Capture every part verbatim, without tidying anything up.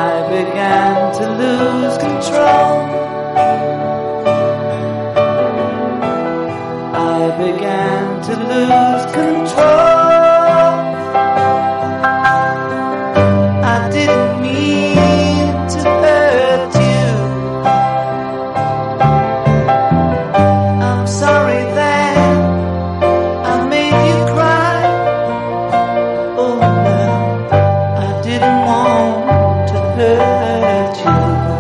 I began to lose control. I began to lose control. I didn't mean to hurt you. I'm sorry that I made you cry. Oh no, I didn't want to hurt you.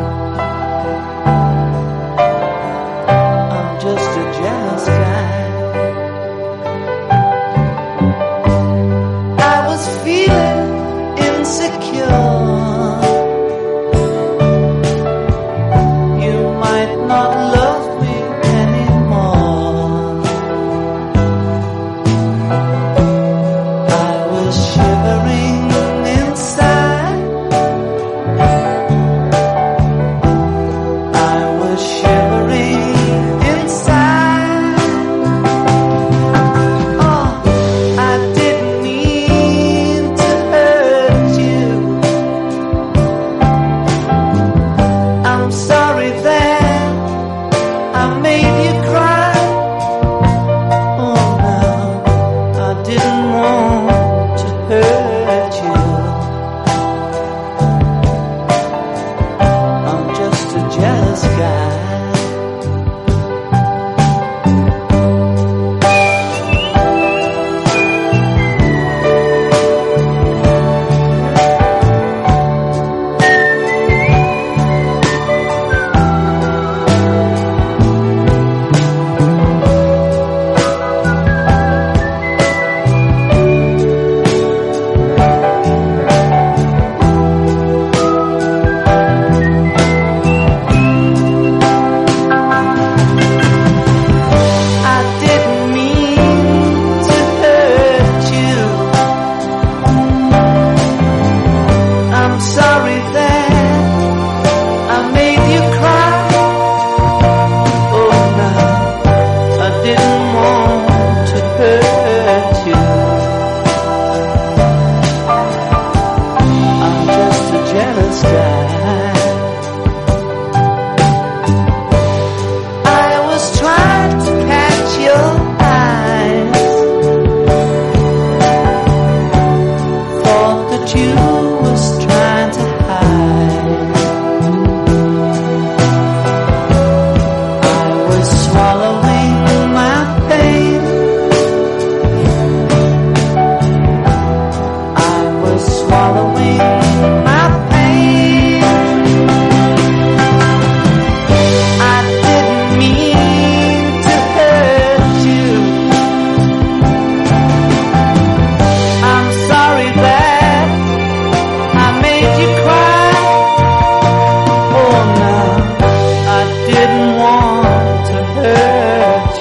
I'm just a jealous guy. I was feeling insecure. You might not love me anymore. I was shivering inside. I was shivering inside. Oh, I didn't mean to hurt you. I'm sorry that I made you cry. Oh no, I didn't want to hurt you. I'm just a jealous guy. I didn't mean to hurt you. I'm sorry that I made you cry. Oh no, I didn't want to hurt you. I'm just a jealous guy. I was trying to catch your eyes. Thought that you was trying to hide. I was swallowing my pain. I was swallowing my pain. I didn't mean to hurt you. I'm sorry that I made you cry. Oh no, I didn't want to hurt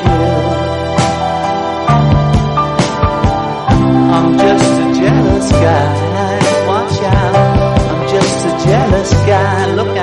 you. I'm just a jealous guy. Watch out, I'm just a jealous guy. Look